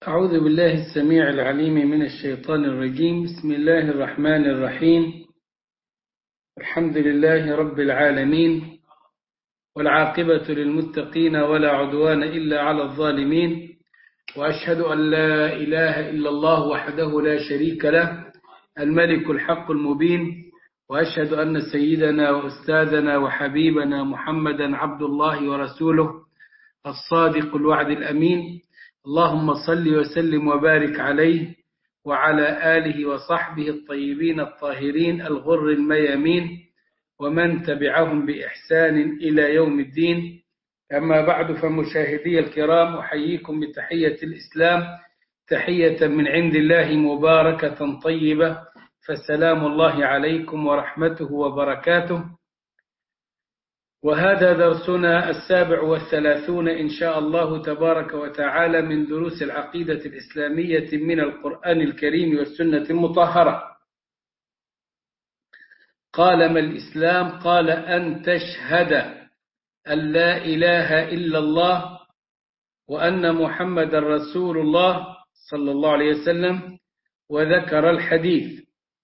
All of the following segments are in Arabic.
أعوذ بالله السميع العليم من الشيطان الرجيم. بسم الله الرحمن الرحيم. الحمد لله رب العالمين، والعاقبة للمتقين ولا عدوان إلا على الظالمين، وأشهد أن لا إله إلا الله وحده لا شريك له الملك الحق المبين، وأشهد أن سيدنا وأستاذنا وحبيبنا محمدا عبد الله ورسوله الصادق الوعد الأمين. اللهم صل وسلم وبارك عليه وعلى آله وصحبه الطيبين الطاهرين الغر الميامين، ومن تبعهم بإحسان إلى يوم الدين. أما بعد، فمشاهدي الكرام، أحييكم بتحية الإسلام، تحية من عند الله مباركة طيبة، فالسلام الله عليكم ورحمته وبركاته. وهذا درسنا 37 إن شاء الله تبارك وتعالى من دروس العقيدة الإسلامية من القرآن الكريم والسنة المطهرة. قال: ما الإسلام؟ قال: أن تشهد أن لا إله إلا الله وأن محمد رسول الله صلى الله عليه وسلم. وذكر الحديث: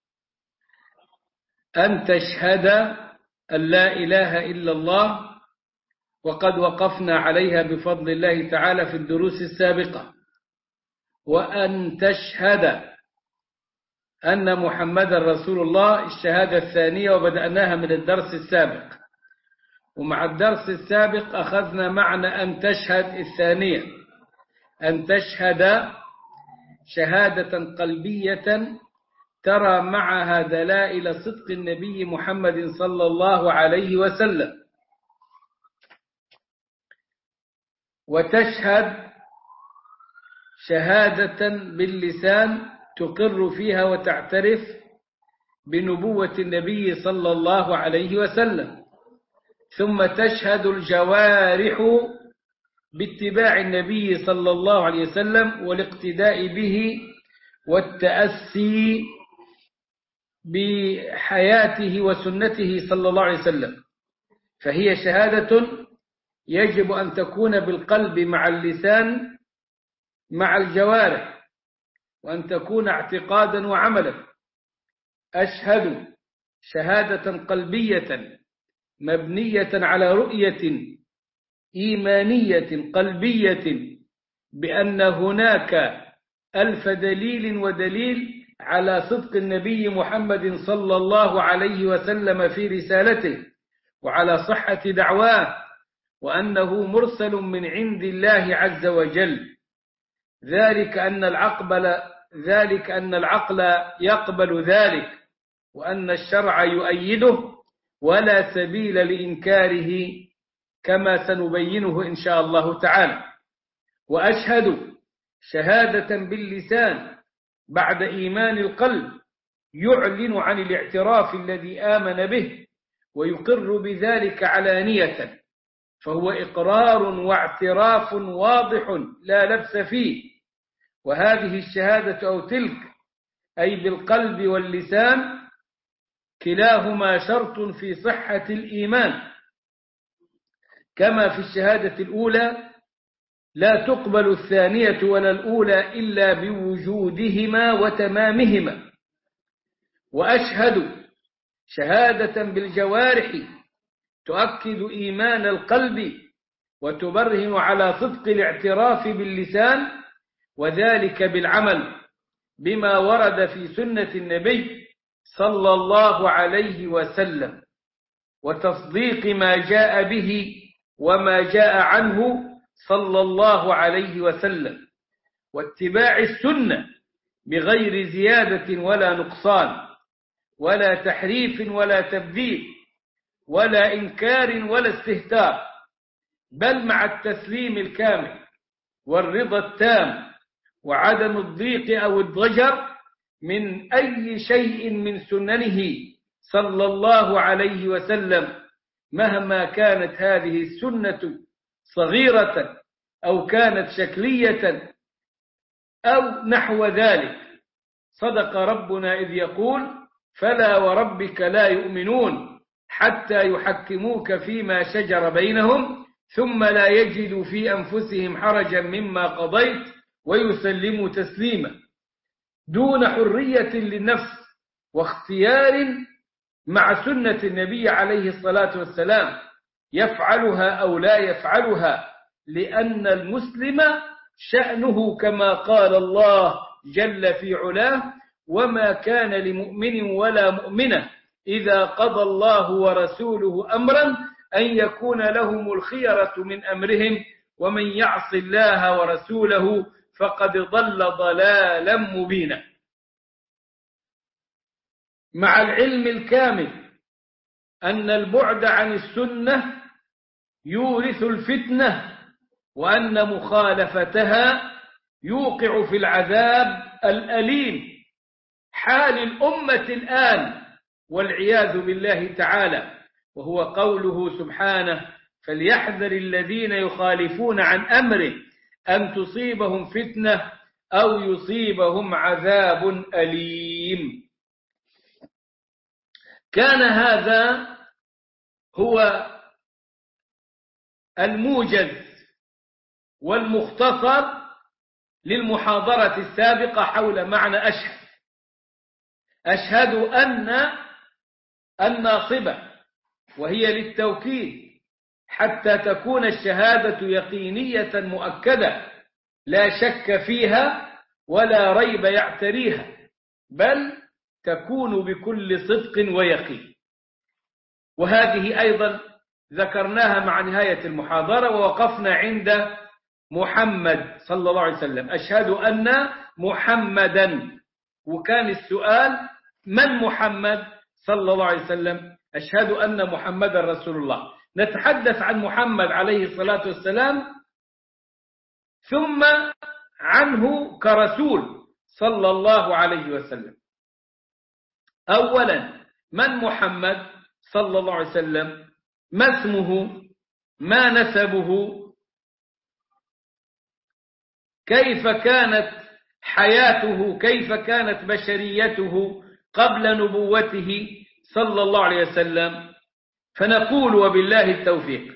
أن تشهد أن لا إله إلا الله، وقد وقفنا عليها بفضل الله تعالى في الدروس السابقة. وأن تشهد أن محمد رسول الله، الشهادة الثانية، وبدأناها من الدرس السابق. ومع الدرس السابق أخذنا معنى أن تشهد الثانية، أن تشهد شهادة قلبية ترى معها دلائل صدق النبي محمد صلى الله عليه وسلم، وتشهد شهادة باللسان تقر فيها وتعترف بنبوة النبي صلى الله عليه وسلم، ثم تشهد الجوارح باتباع النبي صلى الله عليه وسلم والاقتداء به والتأسي بحياته وسنته صلى الله عليه وسلم. فهي شهادة يجب أن تكون بالقلب مع اللسان مع الجوارح، وأن تكون اعتقادا وعملا. أشهد شهادة قلبية مبنية على رؤية إيمانية قلبية بأن هناك ألف دليل ودليل على صدق النبي محمد صلى الله عليه وسلم في رسالته وعلى صحة دعواه، وأنه مرسل من عند الله عز وجل. ذلك أن العقل يقبل ذلك، وأن الشرع يؤيده، ولا سبيل لإنكاره كما سنبينه إن شاء الله تعالى. وأشهد شهادة باللسان بعد إيمان القلب يعلن عن الاعتراف الذي آمن به ويقر بذلك علانية، فهو إقرار واعتراف واضح لا لبس فيه. وهذه الشهادة أو تلك، أي بالقلب واللسان، كلاهما شرط في صحة الإيمان، كما في الشهادة الأولى لا تقبل الثانية ولا الأولى إلا بوجودهما وتمامهما. وأشهد شهادة بالجوارح تؤكد إيمان القلب وتبرهن على صدق الاعتراف باللسان، وذلك بالعمل بما ورد في سنة النبي صلى الله عليه وسلم، وتصديق ما جاء به وما جاء عنه صلى الله عليه وسلم، واتباع السنة بغير زيادة ولا نقصان ولا تحريف ولا تبديل ولا إنكار ولا استهتار، بل مع التسليم الكامل والرضا التام وعدم الضيق أو الضجر من أي شيء من سننه صلى الله عليه وسلم، مهما كانت هذه السنة صغيرة أو كانت شكلية أو نحو ذلك. صدق ربنا إذ يقول: فلا وربك لا يؤمنون حتى يحكموك فيما شجر بينهم ثم لا يجدوا في أنفسهم حرجا مما قضيت ويسلموا تسليما دون حرية للنفس واختيار مع سنة النبي عليه الصلاة والسلام يفعلها أو لا يفعلها، لأن المسلم شأنه كما قال الله جل في علاه: وما كان لمؤمن ولا مؤمنة إذا قضى الله ورسوله أمرا أن يكون لهم الخيرة من أمرهم ومن يعص الله ورسوله فقد ضل ضلالا مبينا. مع العلم الكامل أن البعد عن السنة يورث الفتنة، وأن مخالفتها يوقع في العذاب الأليم، حال الأمة الآن والعياذ بالله تعالى، وهو قوله سبحانه: فليحذر الذين يخالفون عن أمره أن تصيبهم فتنة أو يصيبهم عذاب أليم. كان هذا هو الموجز والمختصر للمحاضرة السابقة حول معنى أشهد. أشهد أن الناصبة، وهي للتوكيد حتى تكون الشهادة يقينية مؤكدة لا شك فيها ولا ريب يعتريها، بل تكون بكل صدق ويقين. وهذه أيضا ذكرناها مع نهاية المحاضرة، ووقفنا عند محمد صلى الله عليه وسلم. أشهد أن محمدا، وكان السؤال: من محمد صلى الله عليه وسلم؟ أشهد أن محمد رسول الله. نتحدث عن محمد عليه الصلاة والسلام، ثم عنه كرسول صلى الله عليه وسلم. أولا، من محمد صلى الله عليه وسلم؟ ما اسمه؟ ما نسبه؟ كيف كانت حياته؟ كيف كانت بشريته قبل نبوته صلى الله عليه وسلم؟ فنقول وبالله التوفيق: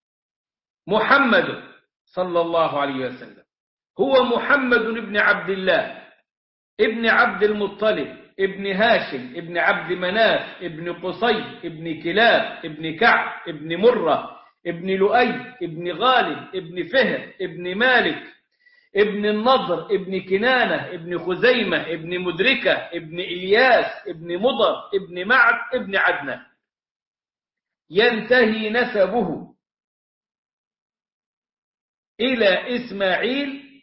محمد صلى الله عليه وسلم هو محمد بن عبد الله ابن عبد المطلب ابن هاشم ابن عبد مناف ابن قصي ابن كلاب ابن كعب ابن مرة ابن لؤي ابن غالب ابن فهر ابن مالك ابن النضر ابن كنانة ابن خزيمة ابن مدركة ابن إلياس ابن مضر ابن معد ابن عدنان. ينتهي نسبه إلى إسماعيل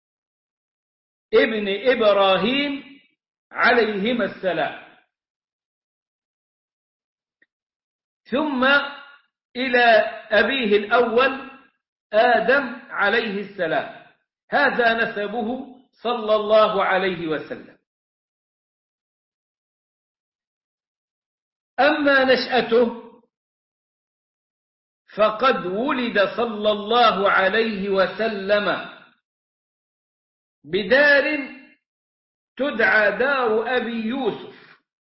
ابن إبراهيم عليهما السلام، ثم إلى أبيه الأول آدم عليه السلام. هذا نسبه صلى الله عليه وسلم. أما نشأته فقد ولد صلى الله عليه وسلم بدار تدعى دار أبي يوسف،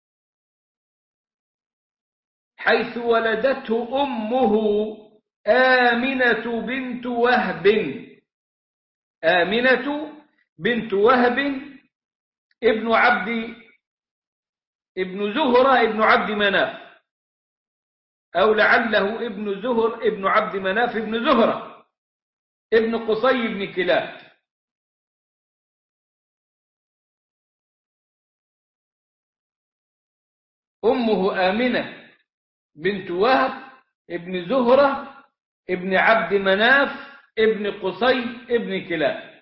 حيث ولدته أمه آمنة بنت وهب. آمنة بنت وهب ابن زهرة ابن عبد مناف، أو لعله ابن زهر ابن عبد مناف ابن زهرة ابن قصي ابن كلاب. أمه آمنة بنت وهب ابن زهرة ابن عبد مناف ابن قصي ابن كلاب.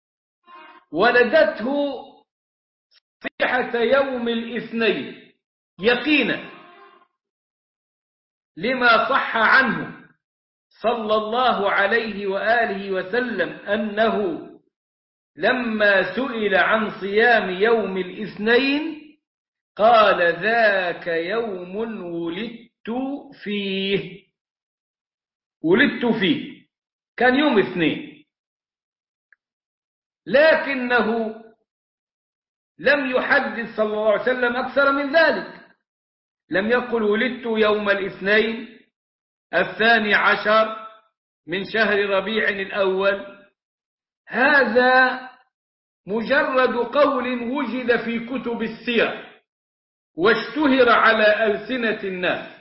ولدته صبيحة يوم الاثنين يقينا، لما صح عنه صلى الله عليه وآله وسلم أنه لما سئل عن صيام يوم الاثنين قال: ذاك يوم ولدت فيه. ولدت فيه كان يوم اثنين، لكنه لم يحدد صلى الله عليه وسلم أكثر من ذلك. لم يقل ولدت يوم الاثنين 12 من شهر ربيع الأول هذا مجرد قول وجد في كتب السير واشتهر على ألسنة الناس،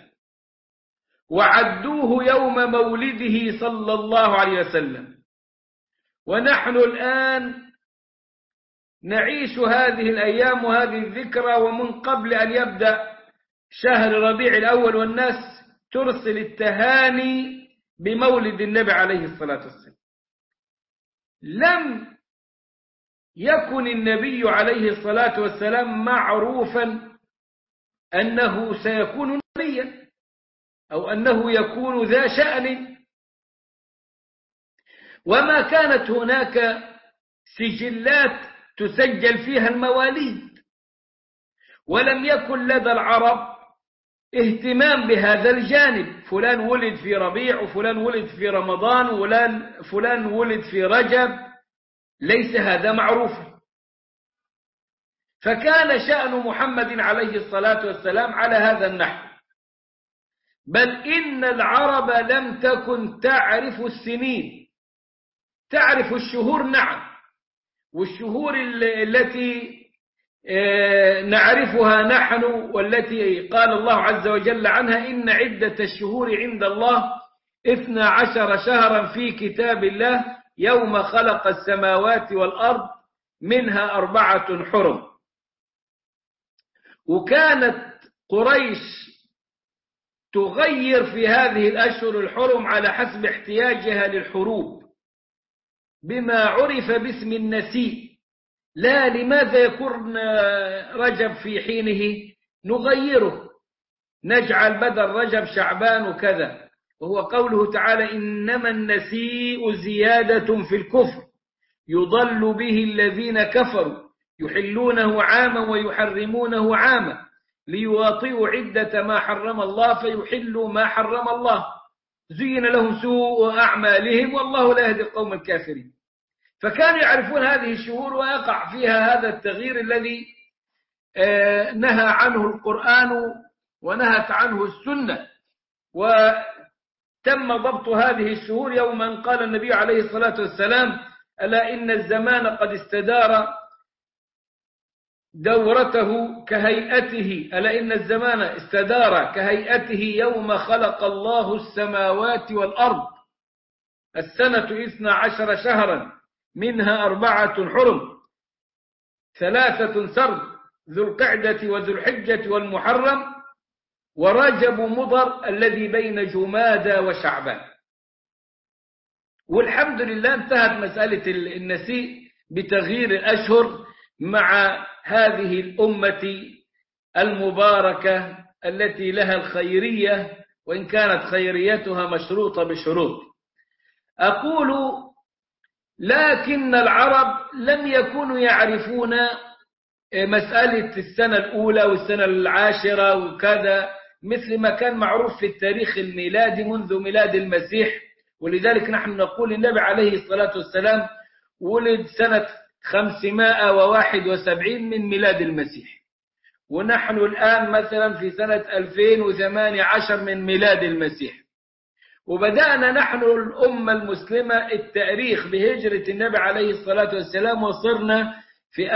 وعدوه يوم مولده صلى الله عليه وسلم. ونحن الآن نعيش هذه الأيام وهذه الذكرى، ومن قبل أن يبدأ شهر ربيع الأول والناس ترسل التهاني بمولد النبي عليه الصلاة والسلام. لم يكن النبي عليه الصلاة والسلام معروفا أنه سيكون نبيا أو أنه يكون ذا شأن، وما كانت هناك سجلات تسجل فيها المواليد، ولم يكن لدى العرب اهتمام بهذا الجانب. فلان ولد في ربيع، وفلان ولد في رمضان، وفلان ولد في رجب، ليس هذا معروفا. فكان شأن محمد عليه الصلاة والسلام على هذا النحو، بل إن العرب لم تكن تعرف السنين، تعرف الشهور نعم، والشهور التي نعرفها نحن والتي قال الله عز وجل عنها: إن عدة الشهور عند الله 12 شهرا في كتاب الله يوم خلق السماوات والأرض منها 4 حرم. وكانت قريش تغير في هذه الأشهر الحرم على حسب احتياجها للحروب بما عرف باسم النسيء. لا، لماذا يكون رجب في حينه؟ نغيره، نجعل بدل رجب شعبان وكذا. وهو قوله تعالى: إنما النسيء زيادة في الكفر يضل به الذين كفروا يحلونه عاما ويحرمونه عاما ليواطئوا عدة ما حرم الله فيحلوا ما حرم الله زين لهم سوء أعمالهم والله لا يهدي القوم الكافرين. فكانوا يعرفون هذه الشهور ويقع فيها هذا التغيير الذي نهى عنه القرآن ونهت عنه السنة. وتم ضبط هذه الشهور يوم أن قال النبي عليه الصلاة والسلام: ألا إن الزمان قد استدار دورته كهيئته، ألا إن الزمان استدار كهيئته يوم خلق الله السماوات والأرض، السنة 12 شهرا منها 4 حرم، 3 سرد، ذو القعدة وذو الحجة والمحرم، ورجب مضر الذي بين جمادى وشعبان. والحمد لله انتهت مسألة النسيء بتغيير الأشهر مع هذه الأمة المباركة التي لها الخيرية، وإن كانت خيريتها مشروطة بشروط. أقول: لكن العرب لم يكونوا يعرفون مسألة السنة الأولى والسنة العاشرة وكذا، مثل ما كان معروف في التاريخ الميلادي منذ ميلاد المسيح. ولذلك نحن نقول النبي عليه الصلاة والسلام ولد سنة 571 من ميلاد المسيح، ونحن الآن مثلا في سنة 2018 من ميلاد المسيح. وبدأنا نحن الأمة المسلمة التاريخ بهجرة النبي عليه الصلاة والسلام، وصرنا في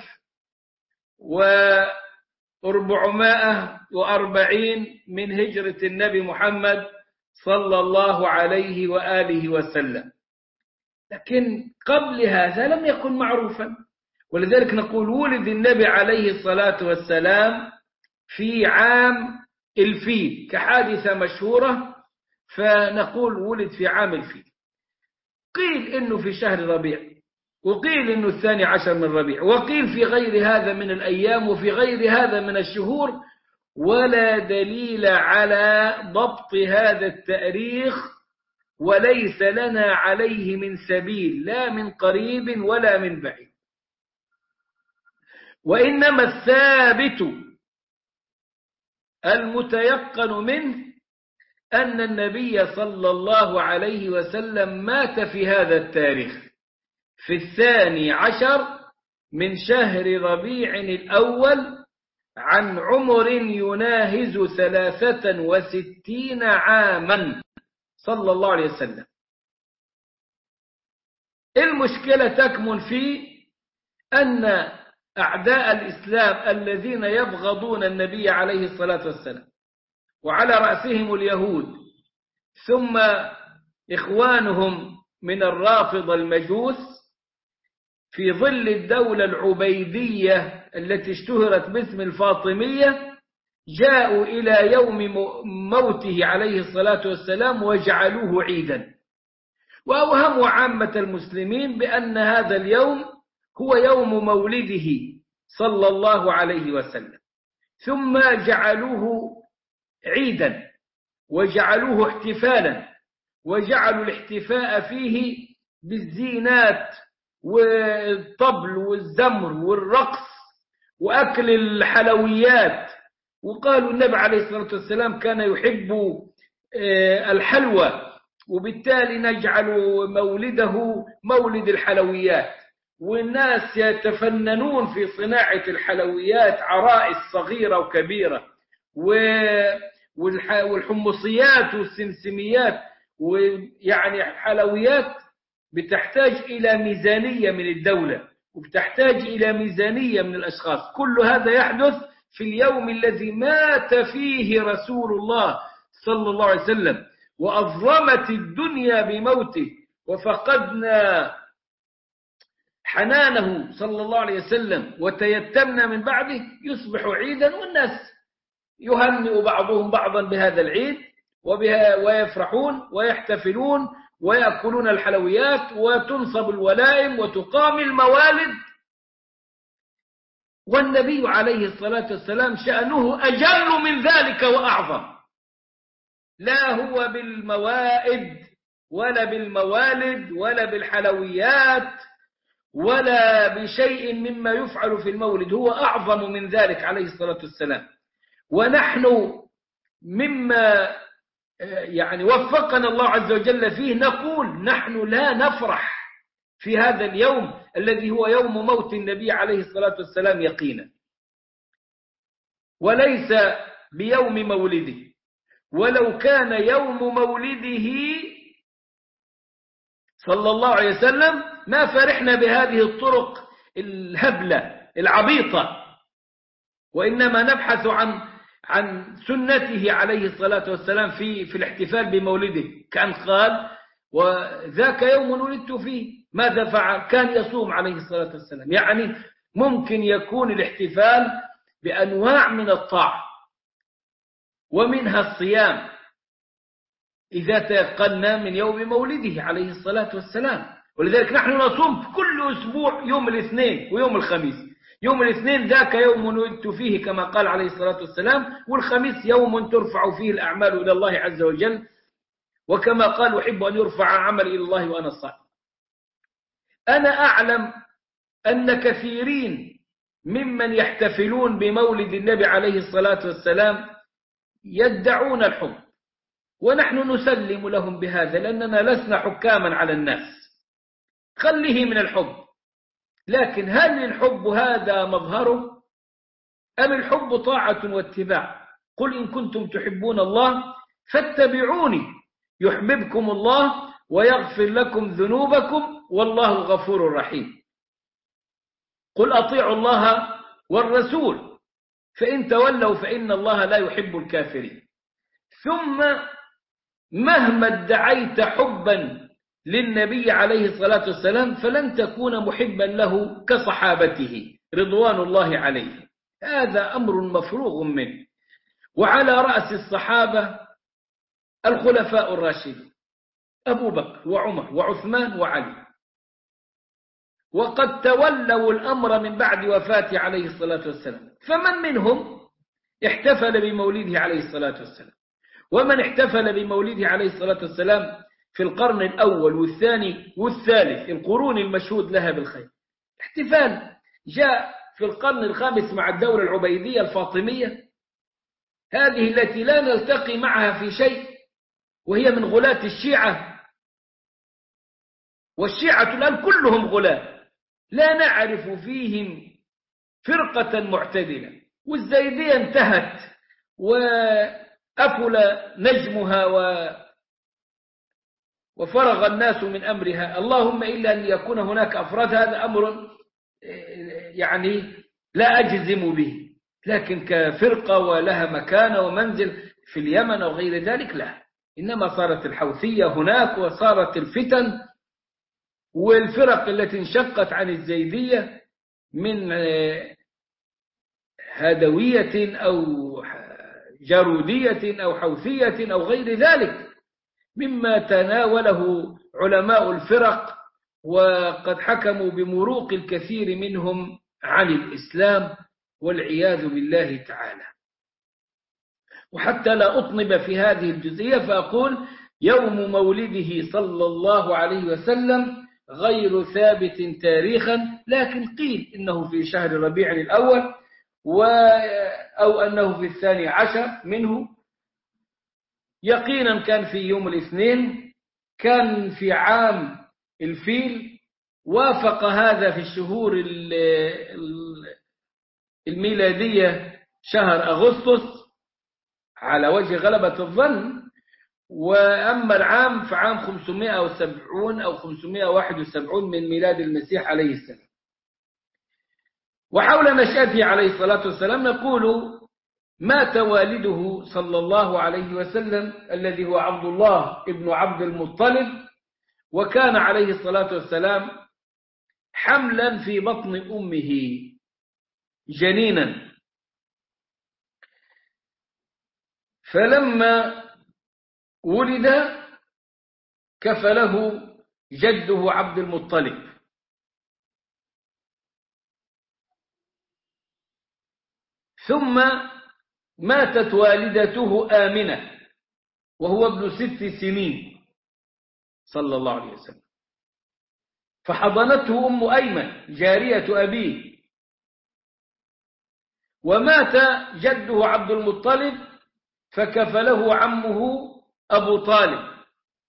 1440 من هجرة النبي محمد صلى الله عليه وآله وسلم. لكن قبل هذا لم يكن معروفا، ولذلك نقول ولد النبي عليه الصلاة والسلام في عام الفيل كحادثة مشهورة، فنقول ولد في عام الفيل. قيل إنه في شهر ربيع، وقيل إنه 12 من ربيع، وقيل في غير هذا من الأيام وفي غير هذا من الشهور، ولا دليل على ضبط هذا التاريخ، وليس لنا عليه من سبيل لا من قريب ولا من بعيد. وإنما الثابت المتيقن منه أن النبي صلى الله عليه وسلم مات في هذا التاريخ في 12 من شهر ربيع الأول عن عمر يناهز 63 عاما صلى الله عليه وسلم. المشكلة تكمن في أن أعداء الإسلام الذين يبغضون النبي عليه الصلاة والسلام وعلى رأسهم اليهود ثم إخوانهم من الرافضة المجوس في ظل الدولة العبيدية التي اشتهرت باسم الفاطمية جاءوا إلى يوم موته عليه الصلاة والسلام وجعلوه عيدا، وأوهموا عامة المسلمين بأن هذا اليوم هو يوم مولده صلى الله عليه وسلم، ثم جعلوه عيدا وجعلوه احتفالا، وجعلوا الاحتفاء فيه بالزينات والطبل والزمر والرقص وأكل الحلويات، وقالوا النبي عليه الصلاة والسلام كان يحب الحلوى، وبالتالي نجعل مولده مولد الحلويات، والناس يتفننون في صناعة الحلويات، عرائس صغيرة وكبيرة والحمصيات والسمسميات، ويعني حلويات بتحتاج إلى ميزانية من الدولة وبتحتاج إلى ميزانية من الأشخاص. كل هذا يحدث في اليوم الذي مات فيه رسول الله صلى الله عليه وسلم، وأظلمت الدنيا بموته، وفقدنا حنانه صلى الله عليه وسلم وتيتمنا من بعده، يصبح عيدا والناس يهنئ بعضهم بعضا بهذا العيد ويفرحون ويحتفلون ويأكلون الحلويات وتنصب الولائم وتقام الموالد، والنبي عليه الصلاة والسلام شأنه أجل من ذلك وأعظم، لا هو بالموائد ولا بالموالد ولا بالحلويات ولا بشيء مما يفعل في المولد، هو أعظم من ذلك عليه الصلاة والسلام. ونحن مما يعني وفقنا الله عز وجل فيه نقول نحن لا نفرح في هذا اليوم الذي هو يوم موت النبي عليه الصلاة والسلام يقينا، وليس بيوم مولده. ولو كان يوم مولده صلى الله عليه وسلم ما فرحنا بهذه الطرق الهبلة العبيطة، وإنما نبحث عن سنته عليه الصلاة والسلام في الاحتفال بمولده، كان قال وذاك يوم ولدت فيه، ماذا فعل؟ كان يصوم عليه الصلاة والسلام. يعني ممكن يكون الاحتفال بأنواع من الطاعة ومنها الصيام إذا تيقنا من يوم مولده عليه الصلاة والسلام، ولذلك نحن نصوم كل أسبوع يوم الاثنين ويوم الخميس. يوم الاثنين ذاك يوم ولدت فيه كما قال عليه الصلاة والسلام، والخميس يوم ترفع فيه الأعمال إلى الله عز وجل، وكما قال أحب أن يرفع عمل إلى الله وأنا الصائم. أنا أعلم أن كثيرين ممن يحتفلون بمولد النبي عليه الصلاة والسلام يدعون الحب، ونحن نسلم لهم بهذا لأننا لسنا حكاما على الناس، خليه من الحب. لكن هل الحب هذا مظهره أم الحب طاعة واتباع؟ قل إن كنتم تحبون الله فاتبعوني يحببكم الله ويغفر لكم ذنوبكم والله غفور رحيم. قل أطيعوا الله والرسول فإن تولوا فإن الله لا يحب الكافرين. ثم مهما ادعيت حبا للنبي عليه الصلاة والسلام فلن تكون محبا له كصحابته رضوان الله عليه، هذا أمر مفروغ منه. وعلى رأس الصحابة الخلفاء الراشدين أبو بكر وعمر وعثمان وعلي، وقد تولوا الأمر من بعد وفاته عليه الصلاة والسلام، فمن منهم احتفل بمولده عليه الصلاة والسلام؟ ومن احتفل بمولده عليه الصلاة والسلام في القرن الأول والثاني والثالث، القرون المشهود لها بالخير. احتفال جاء في القرن الخامس مع الدولة العبيدية الفاطمية، هذه التي لا نلتقي معها في شيء، وهي من غلاة الشيعة، والشيعة الآن كلهم غلاة، لا نعرف فيهم فرقة معتدلة، والزيدية انتهت وأفل نجمها وفرغ الناس من أمرها، اللهم إلا أن يكون هناك أفراد، هذا أمر يعني لا أجزم به، لكن كفرقة ولها مكانة ومنزل في اليمن أو غير ذلك لا، إنما صارت الحوثية هناك، وصارت الفتن والفرق التي انشقت عن الزيدية من هدوية أو جارودية أو حوثية أو غير ذلك مما تناوله علماء الفرق، وقد حكموا بمروق الكثير منهم عن الإسلام والعياذ بالله تعالى. وحتى لا أطنب في هذه الجزئية فأقول يوم مولده صلى الله عليه وسلم غير ثابت تاريخا، لكن قيل إنه في شهر ربيع الأول أو أنه في 12 منه، يقينا كان في يوم الاثنين، كان في عام الفيل، وافق هذا في الشهور الميلادية شهر أغسطس على وجه غلبة الظن. وأما العام فعام 570 أو 571 من ميلاد المسيح عليه السلام. وحول نشأته عليه الصلاة والسلام نقول مات والده صلى الله عليه وسلم الذي هو عبد الله ابن عبد المطلب، وكان عليه الصلاة والسلام حملا في بطن أمه جنينا، فلما ولد كفله جده عبد المطلب، ثم ماتت والدته آمنة وهو ابن 6 سنين صلى الله عليه وسلم، فحضنته أم أيمن جارية أبيه، ومات جده عبد المطلب فكفله عمه أبو طالب.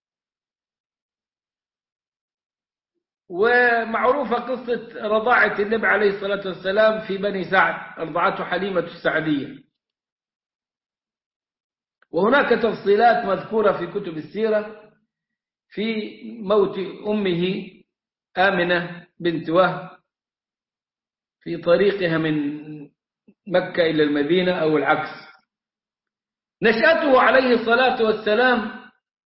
ومعروفة قصة رضاعة النبي عليه الصلاة والسلام في بني سعد، رضعته حليمة السعدية، وهناك تفصيلات مذكورة في كتب السيرة في موت أمه آمنة بنت وهب في طريقها من مكة إلى المدينة أو العكس. نشأته عليه الصلاة والسلام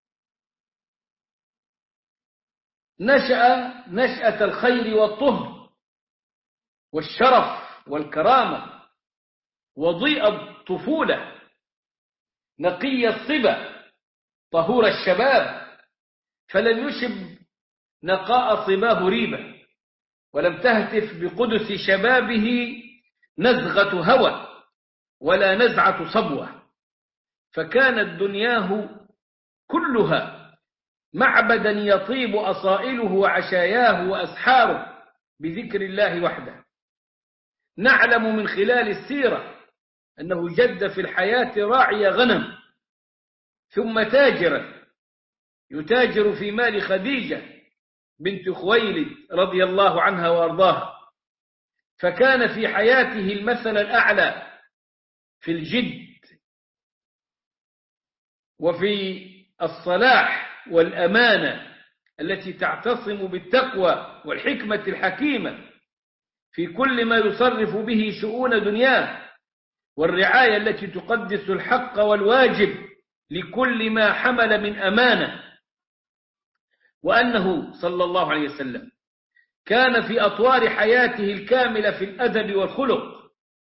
نشأة الخير والطهر والشرف والكرامة وضيء الطفولة، نقي الصبا طهور الشباب، فلم يشب نقاء صباه ريبة، ولم تهتف بقدس شبابه نزغة هوى ولا نزعة صبوة، فكانت دنياه كلها معبدا يطيب أصائله وعشاياه وأسحاره بذكر الله وحده. نعلم من خلال السيرة أنه جد في الحياة راعي غنم، ثم تاجرا يتاجر في مال خديجة بنت خويلد رضي الله عنها وأرضاها، فكان في حياته المثل الأعلى في الجد وفي الصلاح والأمانة التي تعتصم بالتقوى والحكمة الحكيمة في كل ما يصرف به شؤون دنياه، والرعاية التي تقدس الحق والواجب لكل ما حمل من أمانة. وأنه صلى الله عليه وسلم كان في أطوار حياته الكاملة في الأدب والخلق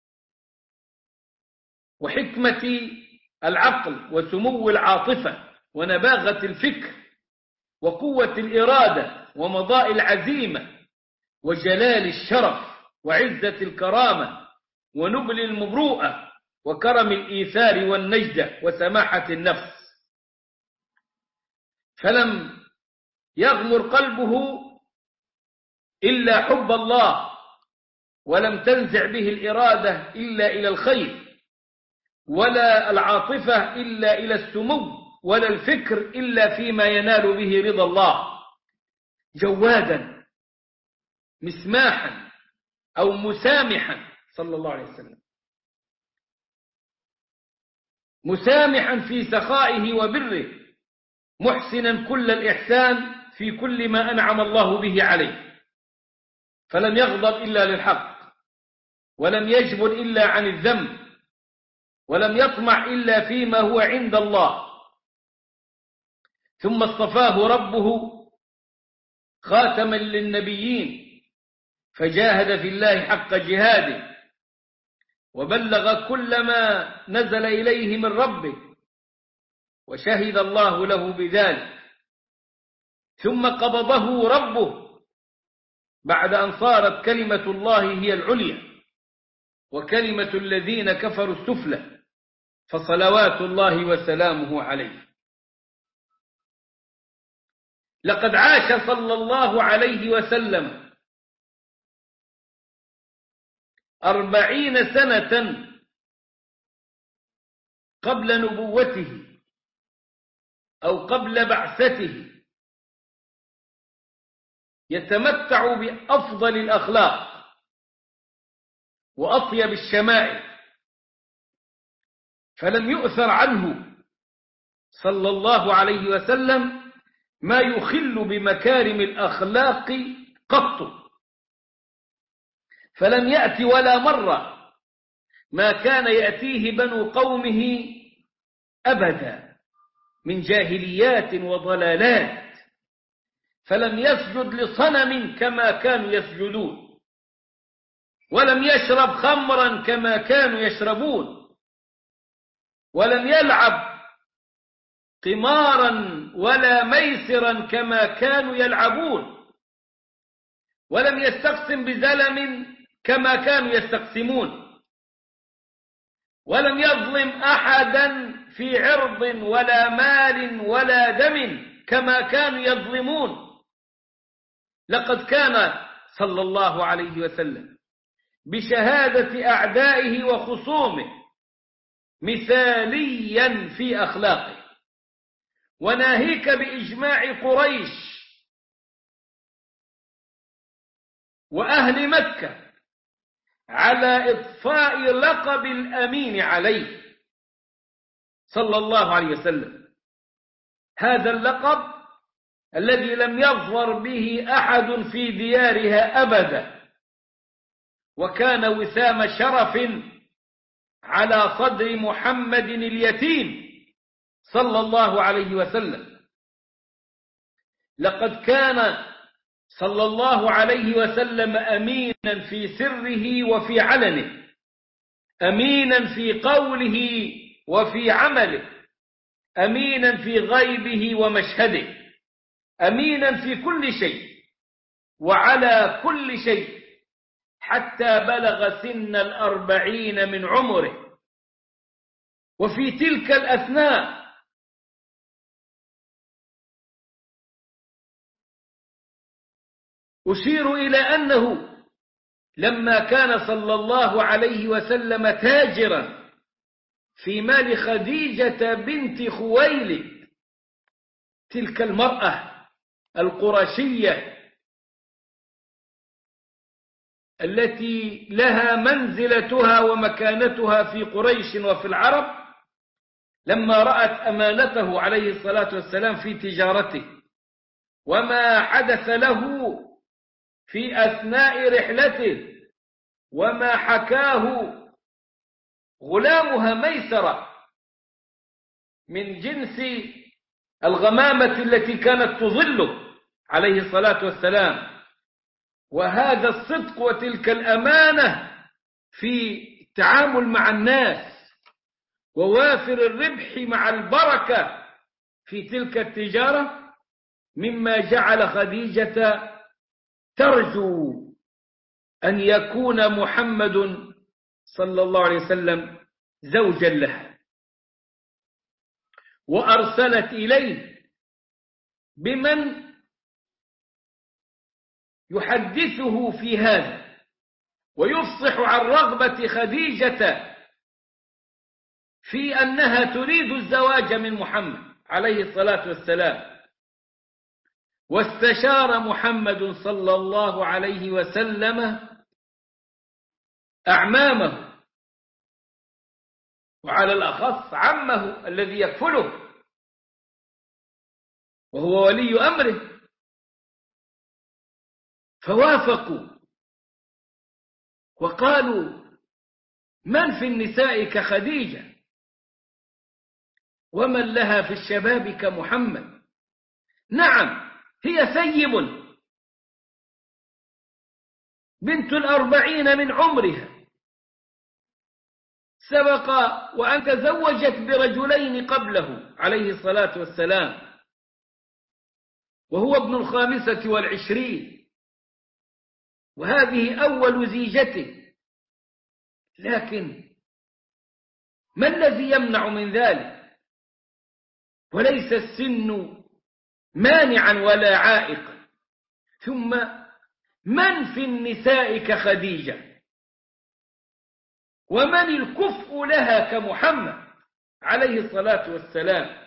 وحكمة العقل وسمو العاطفة ونباغة الفكر وقوة الإرادة ومضاء العزيمة وجلال الشرف وعزة الكرامة ونبل المبروءة وكرم الإيثار والنجدة وسماحة النفس، فلم يغمر قلبه إلا حب الله، ولم تنزع به الإرادة إلا إلى الخير، ولا العاطفة إلا إلى السمو، ولا الفكر إلا فيما ينال به رضا الله. جوادا مسماحا أو مسامحا صلى الله عليه وسلم، مسامحا في سخائه وبره، محسنا كل الإحسان في كل ما أنعم الله به عليه، فلم يغضب إلا للحق، ولم يجبن إلا عن الذنب، ولم يطمع إلا فيما هو عند الله. ثم اصطفاه ربه خاتما للنبيين، فجاهد في الله حق جهاده، وبلغ كل ما نزل إليه من ربه، وشهد الله له بذلك. ثم قبضه ربه بعد أن صارت كلمة الله هي العليا، وكلمة الذين كفروا السفلى، فصلوات الله وسلامه عليه. لقد عاش صلى الله عليه وسلم 40 سنة قبل نبوته أو قبل بعثته، يتمتع بأفضل الأخلاق وأطيب الشمائل، فلم يؤثر عنه صلى الله عليه وسلم ما يخل بمكارم الأخلاق قط، فلم يأتي ولا مرة ما كان يأتيه بنو قومه أبدا من جاهليات وضلالات، فلم يسجد لصنم كما كانوا يسجدون، ولم يشرب خمرا كما كانوا يشربون، ولم يلعب قمارا ولا ميسرا كما كانوا يلعبون، ولم يستقسم بزلم كما كانوا يستقسمون، ولم يظلم أحدا في عرض ولا مال ولا دم كما كانوا يظلمون. لقد كان صلى الله عليه وسلم بشهادة أعدائه وخصومه مثاليا في أخلاقه، وناهيك بإجماع قريش وأهل مكة على إضفاء لقب الأمين عليه صلى الله عليه وسلم، هذا اللقب الذي لم يظفر به أحد في ديارها أبدا، وكان وسام شرف على صدر محمد اليتيم صلى الله عليه وسلم. لقد كان صلى الله عليه وسلم أمينا في سره وفي علنه، أمينا في قوله وفي عمله، أمينا في غيبه ومشهده، أمينا في كل شيء وعلى كل شيء، حتى بلغ سن 40 من عمره. وفي تلك الأثناء أشير إلى أنه لما كان صلى الله عليه وسلم تاجرا في مال خديجة بنت خويلد، تلك المرأة القرشية التي لها منزلتها ومكانتها في قريش وفي العرب، لما رأت أمانته عليه الصلاة والسلام في تجارته وما حدث له في أثناء رحلته وما حكاه غلامها ميسرة من جنس الغمامة التي كانت تظله عليه الصلاة والسلام، وهذا الصدق وتلك الأمانة في التعامل مع الناس ووافر الربح مع البركة في تلك التجارة، مما جعل خديجة ترجو أن يكون محمد صلى الله عليه وسلم زوجا لها، وأرسلت إليه بمن يحدثه في هذا ويفصح عن رغبة خديجة في أنها تريد الزواج من محمد عليه الصلاة والسلام. واستشار محمد صلى الله عليه وسلم أعمامه، وعلى الأخص عمه الذي يكفله، وهو ولي أمره، فوافقوا وقالوا: من في النساء كخديجة، ومن لها في الشباب كمحمد؟ نعم، هي ثيب بنت 40 من عمرها، سبق وأن تزوجت برجلين قبله عليه الصلاة والسلام، وهو ابن 25، وهذه أول زيجته. لكن ما الذي يمنع من ذلك؟ وليس السن مانعا ولا عائقا. ثم من في النساء كخديجة، ومن الكفء لها كمحمد عليه الصلاة والسلام؟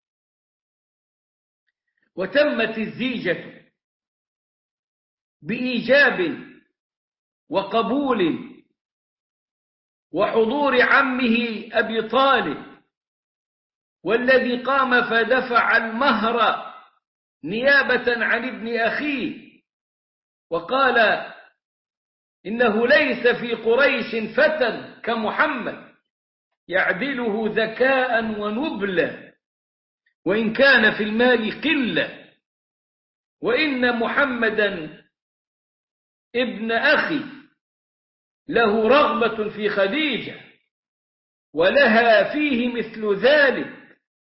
وتمت الزيجة بإيجاب وقبول وحضور عمه أبي طالب، والذي قام فدفع المهر نيابة عن ابن أخيه، وقال: إنه ليس في قريش فتى كمحمد يعدله ذكاء ونبلا، وإن كان في المال قلة، وإن محمدا ابن أخي له رغبة في خديجة ولها فيه مثل ذلك،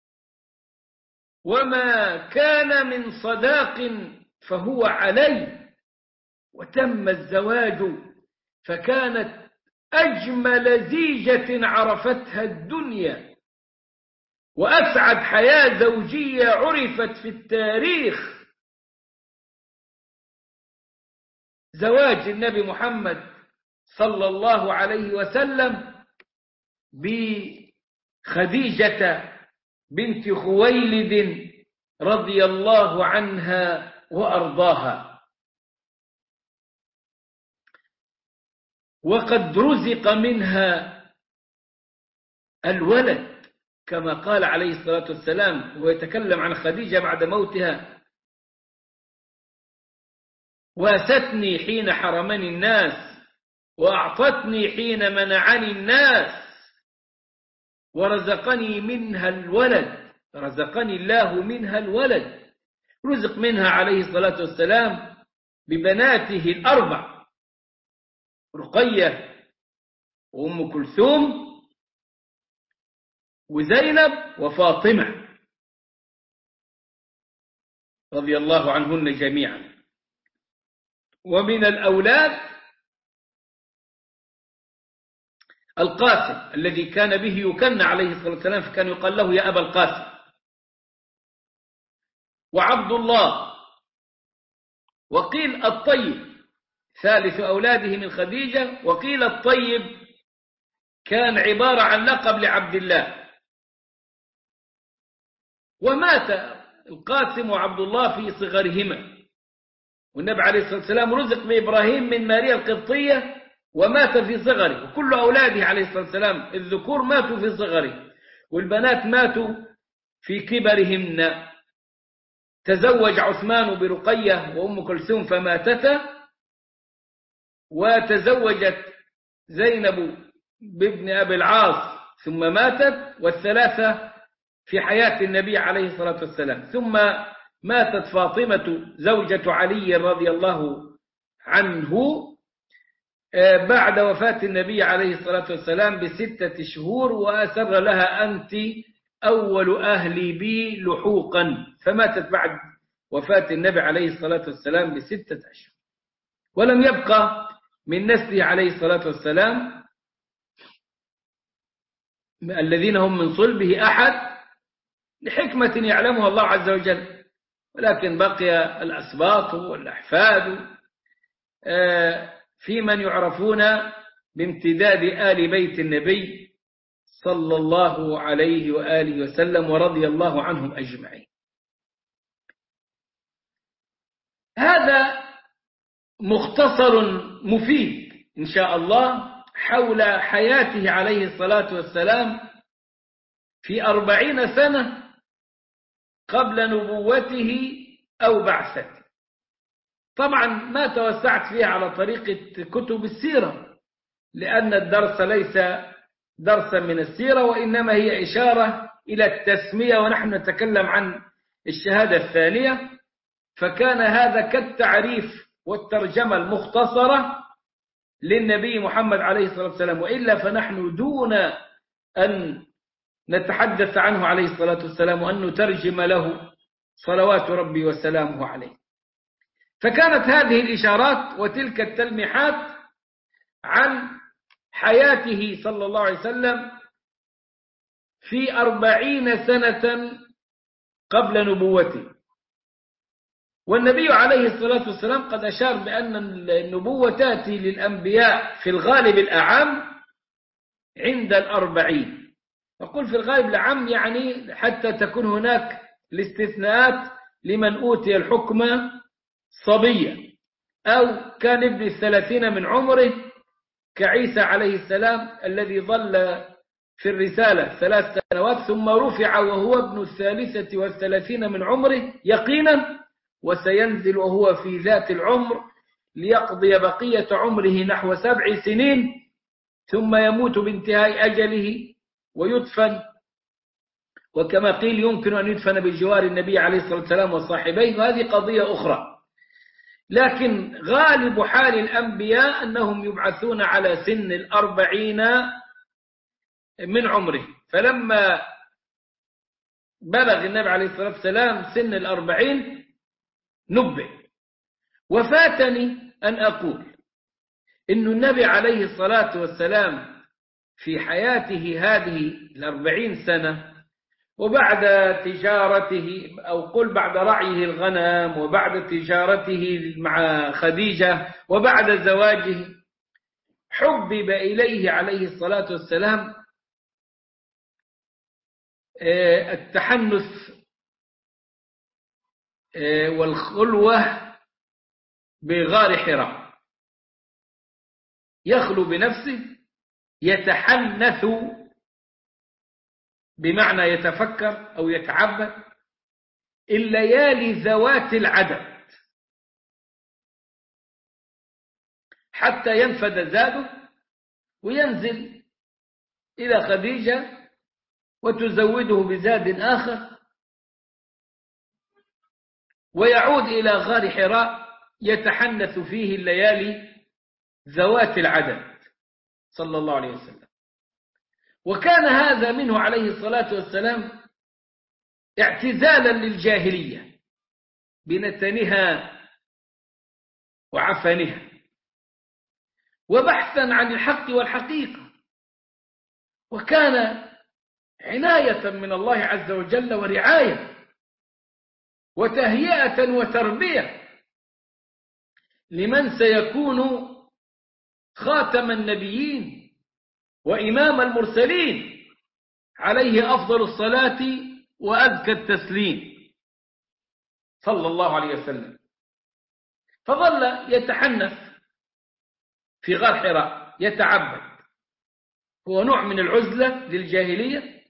وما كان من صداق فهو علي. وتم الزواج، فكانت أجمل زيجة عرفتها الدنيا، وأسعد حياة زوجية عرفت في التاريخ، زواج النبي محمد صلى الله عليه وسلم بخديجة بنت خويلد رضي الله عنها وأرضاها. وقد رزق منها الولد، كما قال عليه الصلاة والسلام ويتكلم عن خديجة بعد موتها: واستني حين حرمني الناس، وأعطتني حين منعني الناس، ورزقني منها الولد، رزقني الله منها الولد. رزق منها عليه الصلاة والسلام ببناته الأربع: رقية وأم كلثوم وزينب وفاطمة رضي الله عنهن جميعا. ومن الأولاد القاسم الذي كان به يكن عليه الصلاة والسلام، فكان يقال له: يا أبا القاسم. وعبد الله، وقيل الطيب ثالث أولاده من خديجة، وقيل الطيب كان عبارة عن لقب لعبد الله. ومات القاسم وعبد الله في صغرهما، والنبي عليه الصلاة والسلام رزق بإبراهيم من ماريا القبطية ومات في صغره، وكل أولاده عليه الصلاة والسلام الذكور ماتوا في صغره، والبنات ماتوا في كبرهن. تزوج عثمان برقية وأم كلثوم فماتتا، وتزوجت زينب بابن أبي العاص ثم ماتت، والثلاثة في حياة النبي عليه الصلاة والسلام. ثم ماتت فاطمة زوجة علي رضي الله عنه بعد وفاة النبي عليه الصلاة والسلام ب6 شهور، وأسر لها: أنت أول أهلي بي لحوقا، فماتت بعد وفاة النبي عليه الصلاة والسلام ب6 أشهر. ولم يبقى من نسله عليه الصلاة والسلام الذين هم من صلبه أحد لحكمة يعلمها الله عز وجل، ولكن بقي الأسباط والأحفاد في من يعرفون بامتداد آل بيت النبي صلى الله عليه وآله وسلم ورضي الله عنهم أجمعين. هذا مختصر مفيد إن شاء الله حول حياته عليه الصلاة والسلام في 40 سنة قبل نبوته أو بعثته. طبعا ما توسعت فيها على طريقة كتب السيرة، لأن الدرس ليس درسا من السيرة، وإنما هي إشارة إلى التسمية، ونحن نتكلم عن الشهادة الثانية. فكان هذا كالتعريف والترجمة المختصرة للنبي محمد عليه الصلاة والسلام، وإلا فنحن دون أن نتحدث عنه عليه الصلاة والسلام وأن نترجم له صلوات ربي وسلامه عليه. فكانت هذه الإشارات وتلك التلميحات عن حياته صلى الله عليه وسلم في 40 سنة قبل نبوته. والنبي عليه الصلاة والسلام قد أشار بأن النبوة تأتي للأنبياء في الغالب الأعم عند 40. أقول في الغالب الأعم يعني حتى تكون هناك الاستثناءات لمن أوتي الحكم صبيا أو كان ابن 30 من عمره كعيسى عليه السلام الذي ظل في الرسالة 3 سنوات ثم رفع وهو ابن 33 من عمره يقينا، وسينزل وهو في ذات العمر ليقضي بقية عمره نحو 7 سنين ثم يموت بانتهاء أجله ويدفن. وكما قيل يمكن أن يدفن بجوار النبي عليه الصلاة والسلام وصاحبيه، وهذه قضية أخرى. لكن غالب حال الأنبياء أنهم يبعثون على سن 40 من عمره. فلما بلغ النبي عليه الصلاة والسلام سن 40 نبئ. وفاتني أن أقول إن النبي عليه الصلاة والسلام في حياته هذه 40 سنة وبعد تجارته أو قل بعد رعيه الغنم وبعد تجارته مع خديجة وبعد زواجه حبب إليه عليه الصلاة والسلام التحنث والخلوة بغار حراء. يخلو بنفسه، يتحنث بمعنى يتفكر أو يتعبد الليالي ذوات العدد حتى ينفد زاده وينزل إلى خديجة وتزوده بزاد آخر ويعود إلى غار حراء يتحنث فيه الليالي ذوات العدد صلى الله عليه وسلم. وكان هذا منه عليه الصلاة والسلام اعتزالا للجاهلية بنتنها وعفنها وبحثا عن الحق والحقيقة، وكان عناية من الله عز وجل ورعاية وتهيئة وتربية لمن سيكون خاتم النبيين وإمام المرسلين عليه أفضل الصلاة وأزكى التسليم صلى الله عليه وسلم. فظل يتحنث في غار حراء يتعبد، هو نوع من العزلة للجاهلية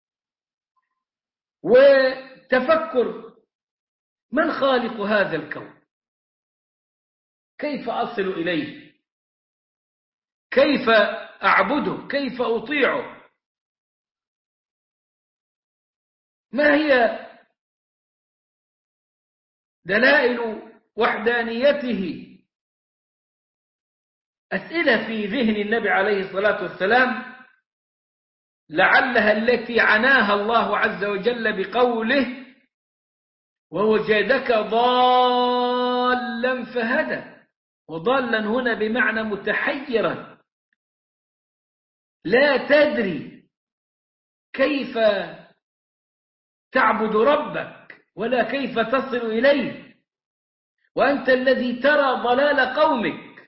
وتفكر من خالق هذا الكون، كيف أصل إليه، كيف أعبده، كيف أطيعه، ما هي دلائل وحدانيته. أسئلة في ذهن النبي عليه الصلاة والسلام لعلها التي عناها الله عز وجل بقوله ووجدك ضالا فهدى. وضالا هنا بمعنى متحيرا لا تدري كيف تعبد ربك ولا كيف تصل إليه، وأنت الذي ترى ضلال قومك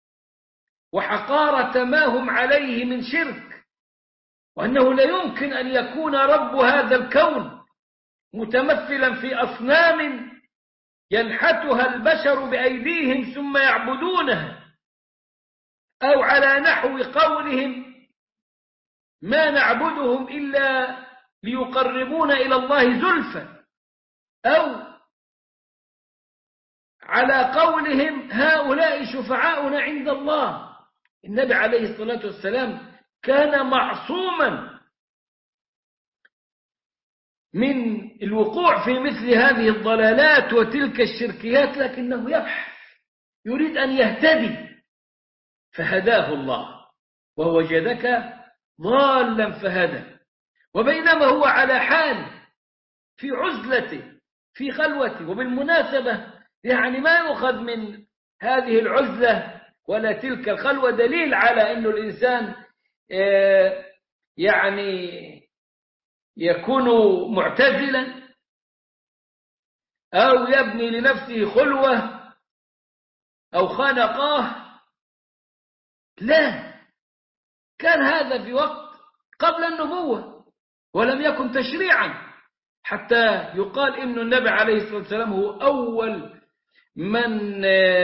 وحقارة ما هم عليه من شرك، وأنه لا يمكن أن يكون رب هذا الكون متمثلا في أصنام ينحتها البشر بأيديهم ثم يعبدونها، أو على نحو قولهم ما نعبدهم إلا ليقربونا إلى الله زلفى. أو على قولهم هؤلاء شفعاؤنا عند الله. النبي عليه الصلاة والسلام كان معصوما من الوقوع في مثل هذه الضلالات وتلك الشركيات، لكنه يبحث يريد أن يهتدي فهداه الله، ووجدك ضالا فهدى. وبينما هو على حال في عزلته في خلوته، وبالمناسبة يعني ما يؤخذ من هذه العزلة ولا تلك الخلوة دليل على أن الإنسان يعني يكون معتزلا أو يبني لنفسه خلوة أو خانقاه. لا، كان هذا في وقت قبل النبوة ولم يكن تشريعا، حتى يقال إن النبي عليه الصلاة والسلام هو أول من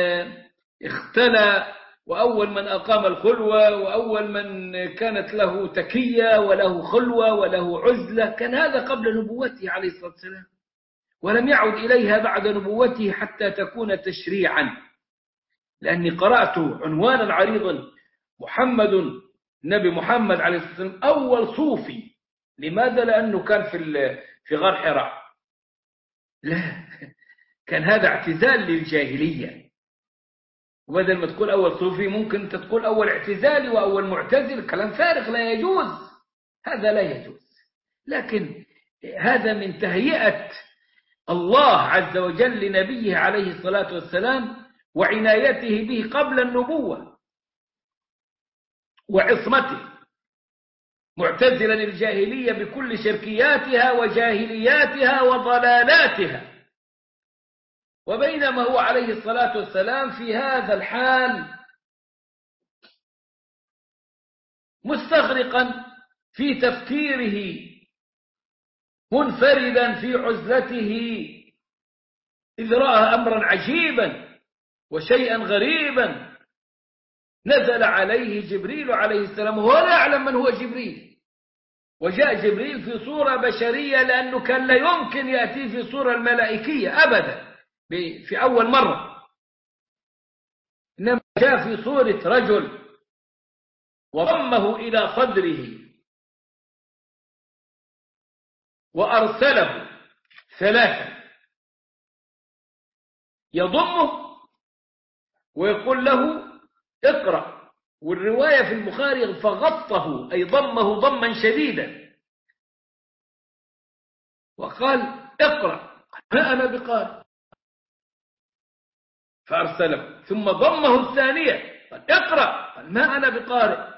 اختلى وأول من أقام الخلوة وأول من كانت له تكية وله خلوة وله عزلة. كان هذا قبل نبوته عليه الصلاة والسلام، ولم يعد إليها بعد نبوته حتى تكون تشريعا. لأني قرأت عنوانا عريضا: النبي محمد عليه الصلاة والسلام أول صوفي. لماذا؟ لأنه كان في غار حراء. لا، كان هذا اعتزال للجاهلية. وبدل ما تقول أول صوفي ممكن أنت تقول أول اعتزالي وأول معتزل. كلام فارغ لا يجوز، هذا لا يجوز. لكن هذا من تهيئة الله عز وجل لنبيه عليه الصلاة والسلام وعنايته به قبل النبوة وعصمته، معتزلا الجاهلية بكل شركياتها وجاهلياتها وضلالاتها. وبينما هو عليه الصلاة والسلام في هذا الحال مستغرقا في تفكيره منفردا في عزلته، إذ رأى أمرا عجيبا وشيئا غريبا. نزل عليه جبريل عليه السلام وهو لا يعلم من هو جبريل، وجاء جبريل في صورة بشرية، لأنه كان لا يمكن يأتي في صورة الملائكية أبدا في أول مرة، إنما جاء في صورة رجل وضمه إلى صدره وأرسله ثلاثة، يضمه ويقول له اقرأ. والرواية في البخاري فغطه أي ضمه ضما شديدا وقال اقرأ ما أنا بقارئ، فأرسله. ثم ضمه الثانية قال اقرأ، قال ما أنا بقارئ.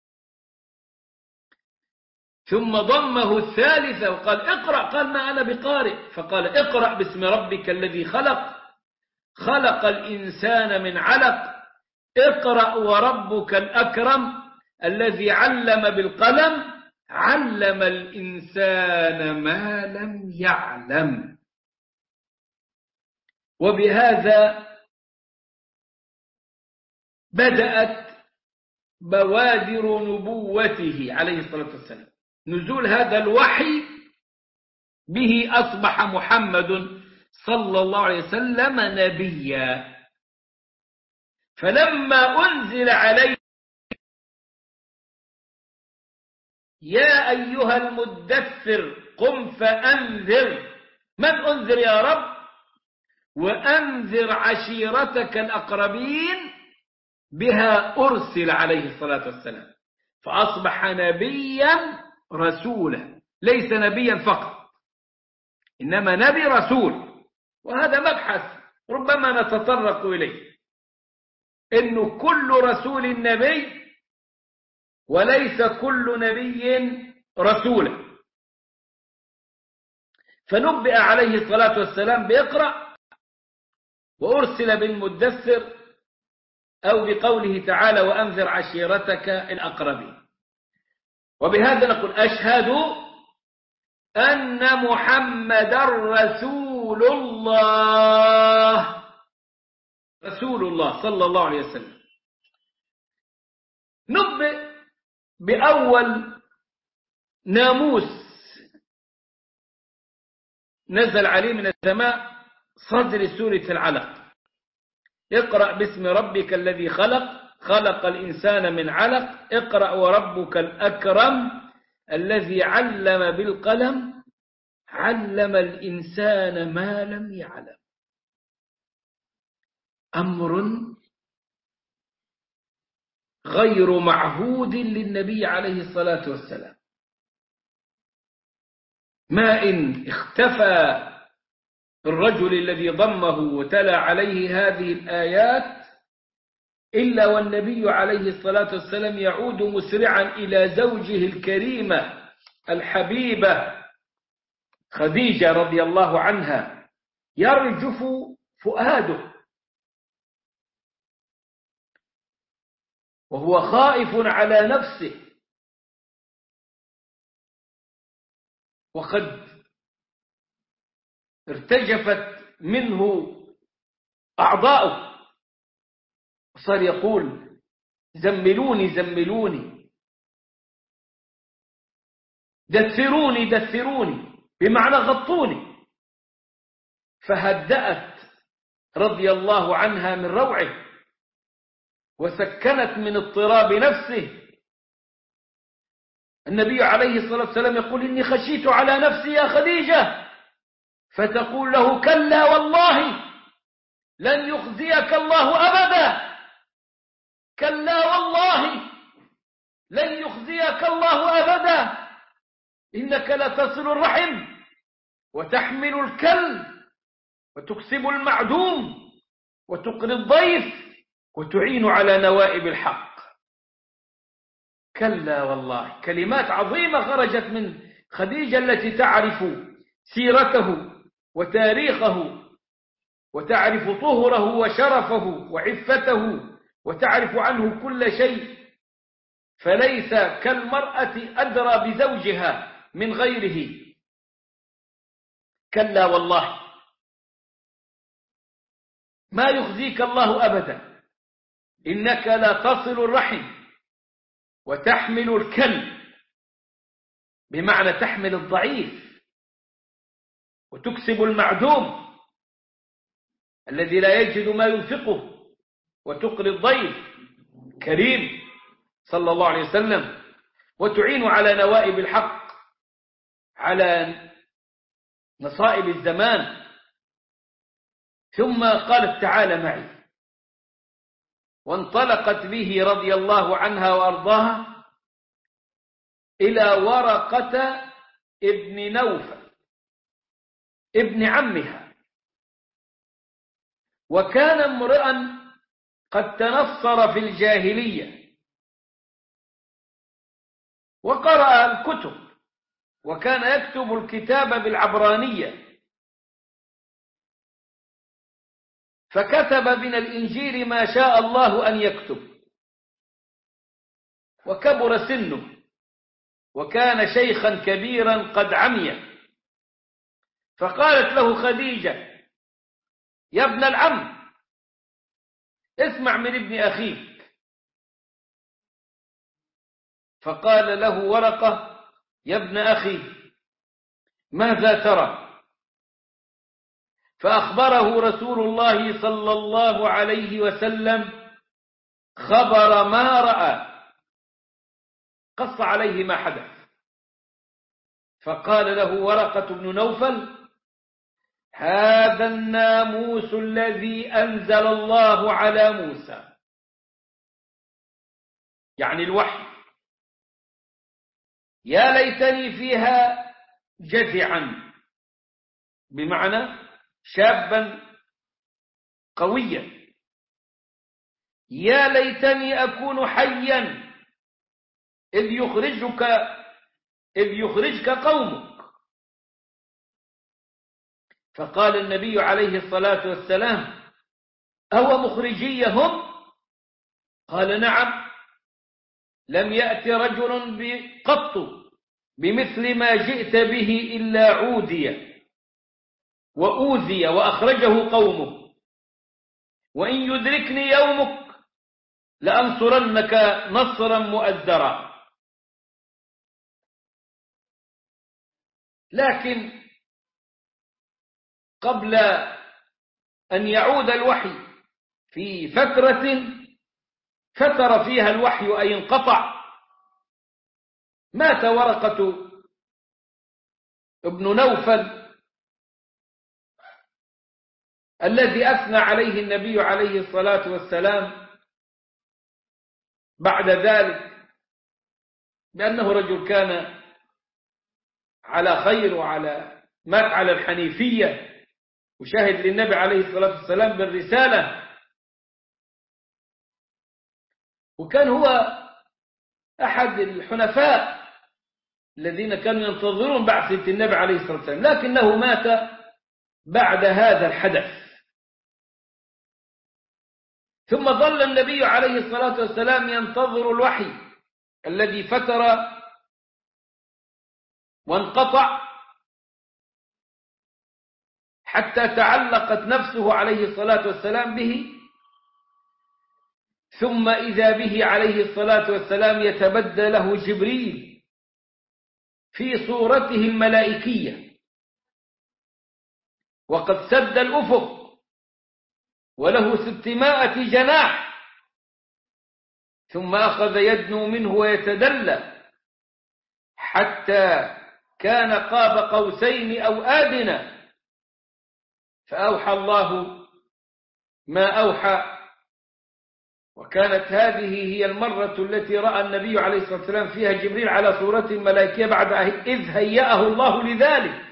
ثم ضمه الثالثة وقال اقرأ، قال ما أنا بقارئ. فقال اقرأ باسم ربك الذي خلق الإنسان من علق، اقرأ وربك الأكرم الذي علم بالقلم علم الإنسان ما لم يعلم. وبهذا بدأت بوادر نبوته عليه الصلاة والسلام. نزول هذا الوحي به أصبح محمد صلى الله عليه وسلم نبيا. فلما أنزل عليه يا أيها المدثر قم فأنذر، من أنذر يا رب؟ وأنذر عشيرتك الأقربين، بها أرسل عليه الصلاة والسلام. فأصبح نبيا رسولا، ليس نبيا فقط إنما نبي رسول. وهذا مبحث ربما نتطرق إليه، إنه كل رسول نبي وليس كل نبي رسولا. فنبئ عليه الصلاة والسلام بإقرأ، وأرسل بالمدثر، أو بقوله تعالى وأنذر عشيرتك الأقربين. وبهذا نقول أشهد أن محمدا رسول الله، رسول الله صلى الله عليه وسلم. نبئ بأول ناموس نزل عليه من السماء صدر سورة العلق: اقرأ باسم ربك الذي خلق، خلق الإنسان من علق، اقرأ وربك الأكرم الذي علم بالقلم، علم الإنسان ما لم يعلم. أمر غير معهود للنبي عليه الصلاة والسلام. ما إن اختفى الرجل الذي ضمه وتلا عليه هذه الآيات إلا والنبي عليه الصلاة والسلام يعود مسرعا إلى زوجه الكريمة الحبيبة خديجة رضي الله عنها، يرجف فؤاده وهو خائف على نفسه، وقد ارتجفت منه أعضاؤه، وصار يقول: زملوني زملوني، دثروني دثروني، بمعنى غطوني. فهدأت رضي الله عنها من روعه، وسكنت من اضطراب نفسه. النبي عليه الصلاة والسلام يقول: إني خشيت على نفسي يا خديجة، فتقول له: كلا والله لن يخزيك الله أبدا، كلا والله لن يخزيك الله أبدا، إنك لتصل الرحم وتحمل الكل وتكسب المعدوم وتقري الضيف وتعين على نوائب الحق. كلا والله، كلمات عظيمة خرجت من خديجة التي تعرف سيرته وتاريخه، وتعرف طهره وشرفه وعفته، وتعرف عنه كل شيء، فليس كالمرأة أدرى بزوجها من غيره. كلا والله ما يخزيك الله أبدا، إنك لا تصل الرحم وتحمل الكل، بمعنى تحمل الضعيف وتكسب المعدوم الذي لا يجد ما ينفقه، وتقري الضيف كريم صلى الله عليه وسلم، وتعين على نوائب الحق، على مصائب الزمان. ثم قالت: تعال معي، وانطلقت به رضي الله عنها وأرضاها إلى ورقة ابن نوفل ابن عمها، وكان امرئا قد تنصر في الجاهلية وقرأ الكتب، وكان يكتب الكتاب بالعبرانية، فكتب من الإنجيل ما شاء الله أن يكتب، وكبر سنه وكان شيخا كبيرا قد عمي. فقالت له خديجة: يا ابن العم، اسمع من ابن أخيك. فقال له ورقة: يا ابن أخي، ماذا ترى؟ فأخبره رسول الله صلى الله عليه وسلم خبر ما رأى، قص عليه ما حدث. فقال له ورقة بن نوفل: هذا الناموس الذي أنزل الله على موسى، يعني الوحي، يا ليتني فيها جزعا، بمعنى شابا قويا، يا ليتني أكون حيا إذ يخرجك قومك. فقال النبي عليه الصلاة والسلام: أو مخرجيهم؟ قال: نعم، لم يأت رجل قط بمثل ما جئت به إلا عودي وأوذي وأخرجه قومه، وإن يدركني يومك لأنصرنك نصرا مؤزرا. لكن قبل أن يعود الوحي في فترة فتر فيها الوحي أي انقطع، مات ورقة ابن نوفل الذي أثنى عليه النبي عليه الصلاة والسلام بعد ذلك بأنه رجل كان على خير مات على الحنيفية وشاهد للنبي عليه الصلاة والسلام بالرسالة، وكان هو أحد الحنفاء الذين كانوا ينتظرون بعثة النبي عليه الصلاة والسلام، لكنه مات بعد هذا الحدث. ثم ظل النبي عليه الصلاة والسلام ينتظر الوحي الذي فتر وانقطع حتى تعلقت نفسه عليه الصلاة والسلام به، ثم إذا به عليه الصلاة والسلام يتبدى له جبريل في صورته الملائكية وقد سد الأفق وله 600 جناح، ثم أخذ يدنو منه ويتدلى حتى كان قاب قوسين أو أدنى، فأوحى الله ما أوحى. وكانت هذه هي المرة التي رأى النبي عليه الصلاة والسلام فيها جبريل على صورة الملائكية بعد إذ هيأه الله لذلك،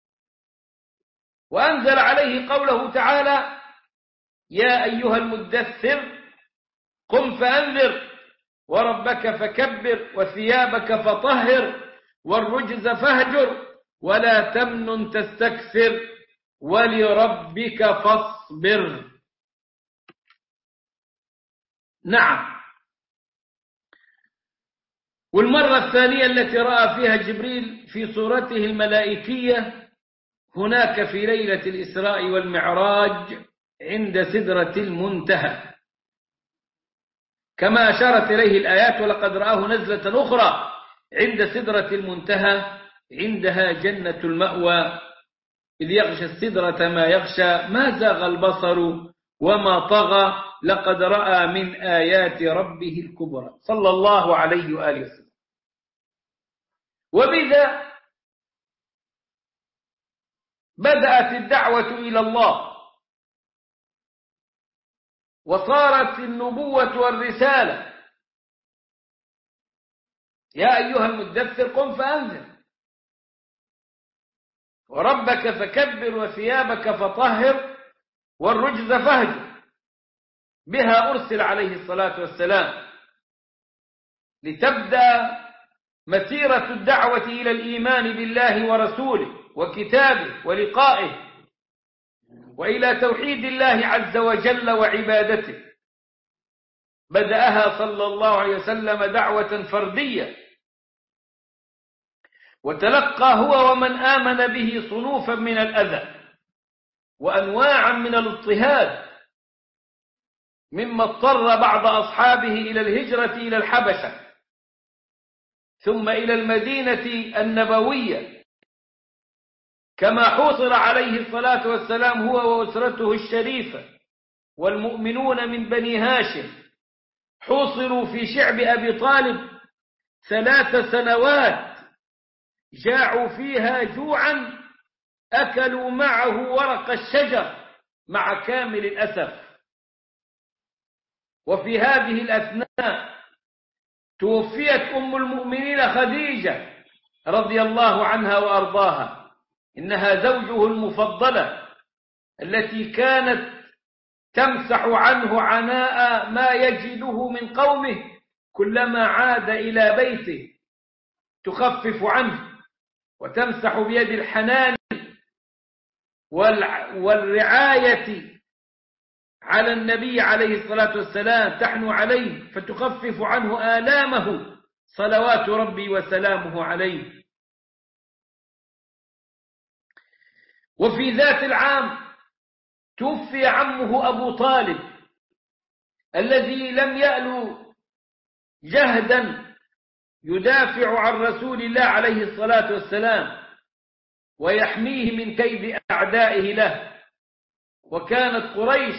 وأنزل عليه قوله تعالى: يا أيها المدثر قم فأنذر وربك فكبر وثيابك فطهر والرجز فاهجر ولا تمنن تستكثر ولربك فاصبر. نعم. والمرة الثانية التي رأى فيها جبريل في صورته الملائكية هناك في ليلة الإسراء والمعراج عند سدرة المنتهى، كما أشارت إليه الآيات: ولقد رآه نزلة أخرى عند سدرة المنتهى عندها جنة المأوى إذ يغشى السدرة ما يغشى ما زاغ البصر وما طغى لقد رأى من آيات ربه الكبرى، صلى الله عليه وآله وسلم. وبذا بدأت الدعوة إلى الله، وصارت النبوة والرسالة: يا أيها المدثر قم فأنذر وربك فكبر وثيابك فطهر والرجز فاهجر. بها أرسل عليه الصلاة والسلام لتبدأ مسيرة الدعوة إلى الإيمان بالله ورسوله وكتابه ولقائه، وإلى توحيد الله عز وجل وعبادته. بدأها صلى الله عليه وسلم دعوة فردية، وتلقى هو ومن آمن به صنوفا من الأذى وأنواعا من الاضطهاد، مما اضطر بعض أصحابه إلى الهجرة إلى الحبشة ثم إلى المدينة النبوية، كما حوصر عليه الصلاة والسلام هو وأسرته الشريفة والمؤمنون من بني هاشم، حوصروا في شعب أبي طالب 3 سنوات جاعوا فيها جوعا أكلوا معه ورق الشجر مع كامل الأسف. وفي هذه الأثناء توفيت أم المؤمنين خديجة رضي الله عنها وأرضاها، إنها زوجه المفضلة التي كانت تمسح عنه عناء ما يجده من قومه كلما عاد إلى بيته، تخفف عنه وتمسح بيد الحنان والرعاية على النبي عليه الصلاة والسلام، تحنو عليه فتخفف عنه آلامه صلوات ربي وسلامه عليه. وفي ذات العام توفي عمه أبو طالب الذي لم يألو جهدا يدافع عن رسول الله عليه الصلاة والسلام، ويحميه من كيد أعدائه له. وكانت قريش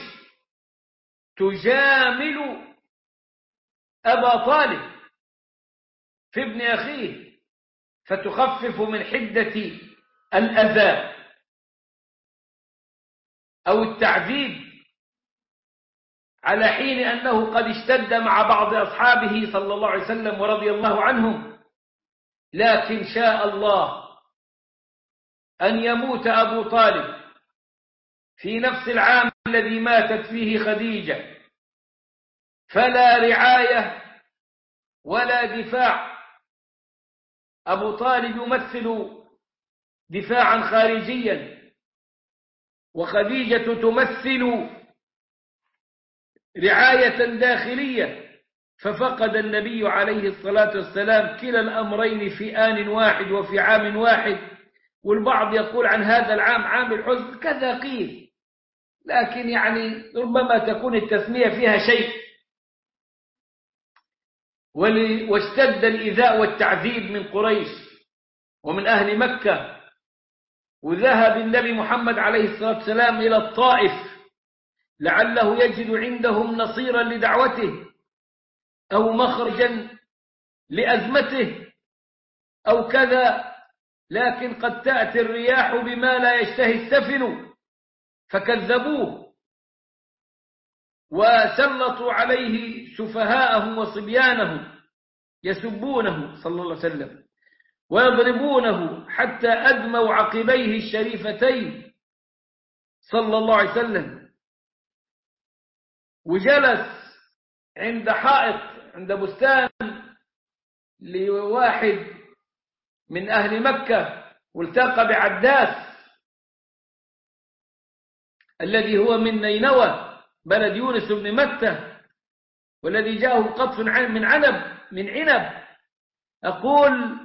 تجامل أبا طالب في ابن أخيه فتخفف من حدة الأذى أو التعذيب، على حين أنه قد اشتد مع بعض أصحابه صلى الله عليه وسلم ورضي الله عنهم. لكن شاء الله أن يموت أبو طالب في نفس العام الذي ماتت فيه خديجة، فلا رعاية ولا دفاع. أبو طالب يمثل دفاعا خارجيا، وخديجة تمثل رعاية داخلية، ففقد النبي عليه الصلاة والسلام كلا الأمرين في آن واحد وفي عام واحد. والبعض يقول عن هذا العام عام الحزن، كذا قيل، لكن يعني ربما تكون التسمية فيها شيء. واشتد الإيذاء والتعذيب من قريش ومن أهل مكة، وذهب النبي محمد عليه الصلاة والسلام إلى الطائف لعله يجد عندهم نصيرا لدعوته أو مخرجا لأزمته أو كذا، لكن قد تأتي الرياح بما لا يشتهي السفن، فكذبوه وسلطوا عليه سفهاءهم وصبيانهم يسبونه صلى الله عليه وسلم ويضربونه حتى أدموا عقبيه الشريفتين صلى الله عليه وسلم. وجلس عند حائط، عند بستان لواحد من أهل مكة، والتقى بعداس الذي هو من نينوى بلد يونس بن متى، والذي جاءه قطف من عنب. أقول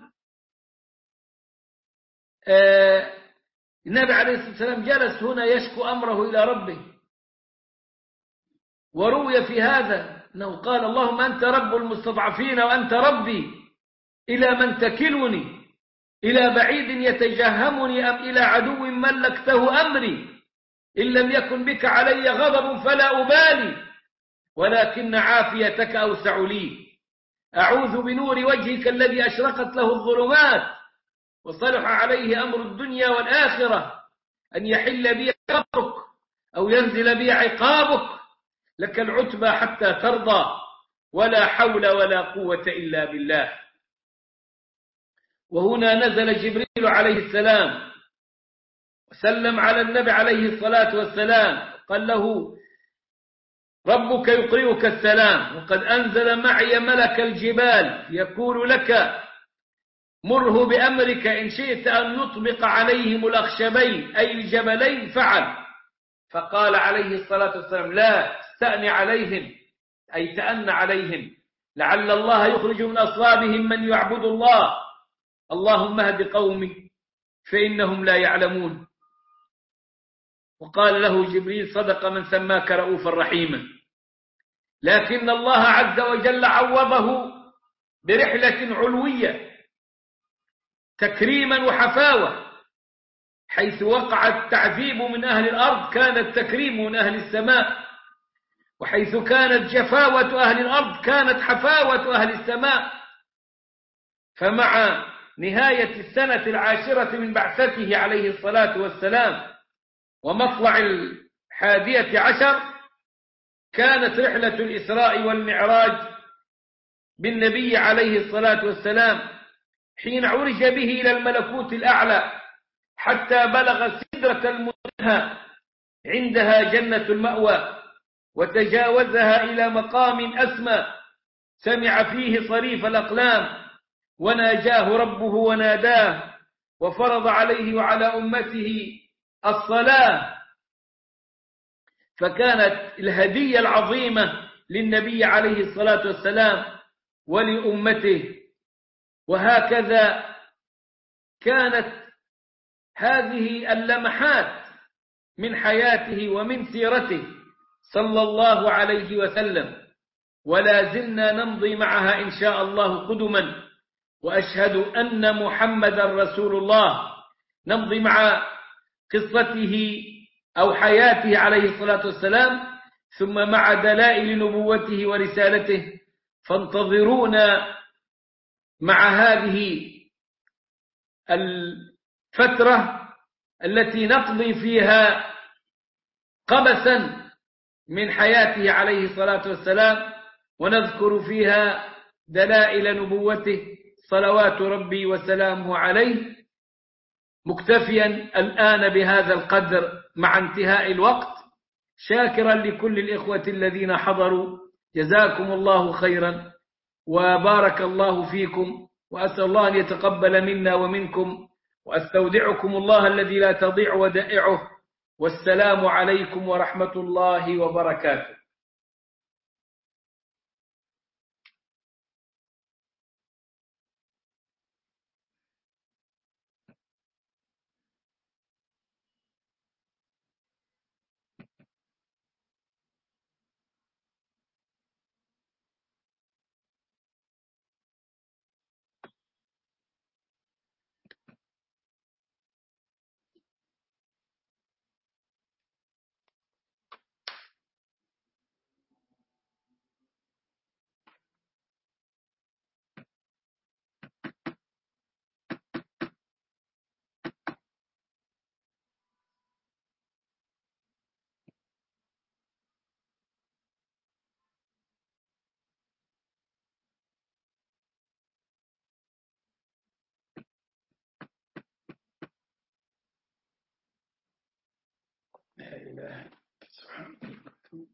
النبي عليه الصلاة والسلام جلس هنا يشكو أمره إلى ربه، وروي في هذا أنه قال: اللهم أنت رب المستضعفين وأنت ربي، إلى من تكلني؟ إلى بعيد يتجهمني أم إلى عدو ملكته أمري؟ إن لم يكن بك علي غضب فلا أبالي، ولكن عافيتك أوسع لي. أعوذ بنور وجهك الذي أشرقت له الظلمات وصلح عليه أمر الدنيا والآخرة أن يحل بي قبرك أو ينزل بي عقابك، لك العتبى حتى ترضى، ولا حول ولا قوة إلا بالله. وهنا نزل جبريل عليه السلام وسلم على النبي عليه الصلاة والسلام، قال له: ربك يقرئك السلام، وقد أنزل معي ملك الجبال يقول لك: مره بأمرك إن شئت أن يطبق عليهم الأخشبين أي الجبلين فعل. فقال عليه الصلاة والسلام: لا، استأن عليهم أي تأن عليهم، لعل الله يخرج من أصلابهم من يعبد الله، اللهم اهد قومي فإنهم لا يعلمون. وقال له جبريل: صدق من سماك رؤوفا رحيما. لكن الله عز وجل عوضه برحلة علوية تكريما وحفاوة، حيث وقع التعذيب من أهل الأرض كان التكريم من أهل السماء، وحيث كانت جفاوة أهل الأرض كانت حفاوة أهل السماء. فمع نهاية السنة 10 من بعثته عليه الصلاة والسلام ومطلع 11 كانت رحلة الإسراء والمعراج بالنبي عليه الصلاة والسلام، حين عرج به إلى الملكوت الأعلى حتى بلغ سدرة المنتهى عندها جنة المأوى، وتجاوزها إلى مقام أسمى سمع فيه صريف الأقلام، وناجاه ربه وناداه، وفرض عليه وعلى أمته الصلاة. فكانت الهدية العظيمة للنبي عليه الصلاة والسلام ولأمته. وهكذا كانت هذه اللمحات من حياته ومن سيرته صلى الله عليه وسلم، ولا زلنا نمضي معها إن شاء الله قدما. وأشهد أن محمدا رسول الله نمضي مع قصته أو حياته عليه الصلاة والسلام، ثم مع دلائل نبوته ورسالته. فانتظرونا مع هذه الفترة التي نقضي فيها قبسا من حياته عليه الصلاة والسلام، ونذكر فيها دلائل نبوته صلوات ربي وسلامه عليه، مكتفيا الآن بهذا القدر مع انتهاء الوقت، شاكرا لكل الإخوة الذين حضروا، جزاكم الله خيرا وبارك الله فيكم، وأسأل الله أن يتقبل منا ومنكم، وأستودعكم الله الذي لا تضيع ودائعه، والسلام عليكم ورحمة الله وبركاته. لا إله إلا سبحان الله.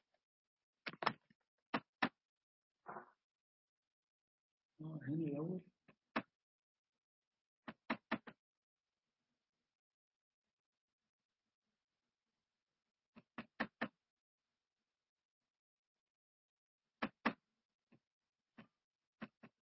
هنا الأول